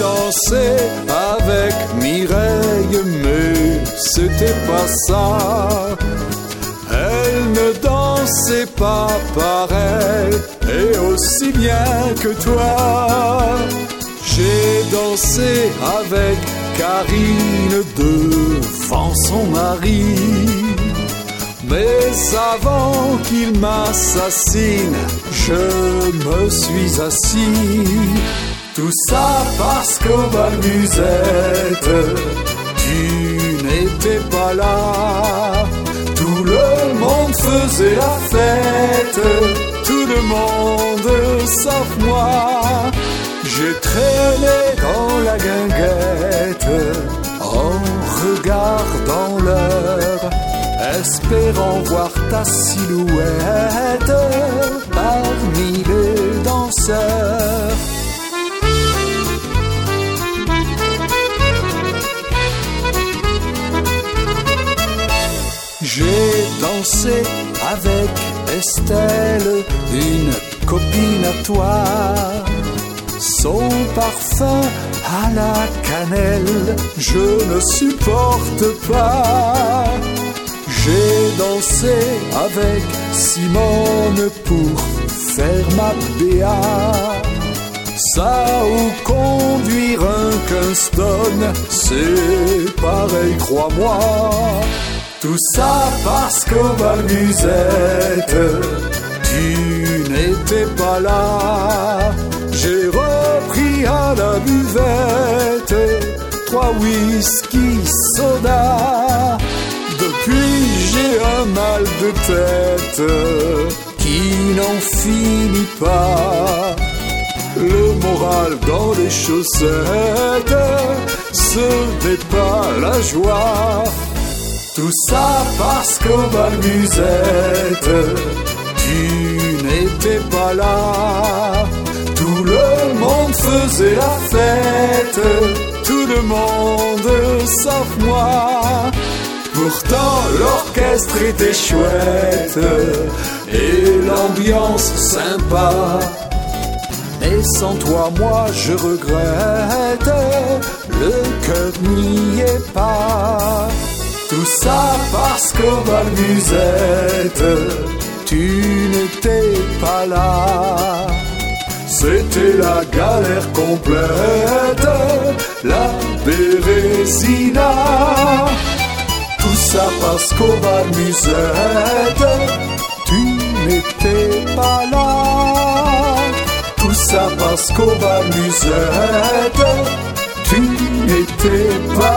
dansé avec Mireille, mais c'était pas ça. Elle ne dansait pas pareil et aussi bien que toi. J'ai dansé avec Karine devant son mari, mais avant qu'il m'assassine, je me suis assis. Tout ça parce qu'au bal musette, tu n'étais pas là. Tout le monde faisait la fête, tout le monde sauf moi. J'ai traîné dans la guinguette en regardant l'heure, espérant voir ta silhouette parmi les danseurs. J'ai dansé avec Estelle, une copine à toi. Son parfum à la cannelle, je ne supporte pas. J'ai dansé avec Simone pour faire ma BA. Ça ou conduire un Kingston, c'est pareil, crois-moi. Tout ça parce qu'au bal musette, tu n'étais pas là. J'ai repris à la buvette 3 whisky soda. Depuis j'ai un mal de tête qui n'en finit pas. Le moral dans les chaussettes, ce n'est pas la joie. Tout ça parce qu'au bal musette, tu n'étais pas là. Tout le monde faisait la fête, tout le monde sauf moi. Pourtant l'orchestre était chouette et l'ambiance sympa. Et sans toi moi je regrette, le cœur n'y est pas. Tout ça parce qu'au bal musette, tu n'étais pas là. C'était la galère complète, la Bérésina. Tout ça parce qu'au bal musette, tu n'étais pas là. Tout ça parce qu'au bal musette, tu n'étais pas là.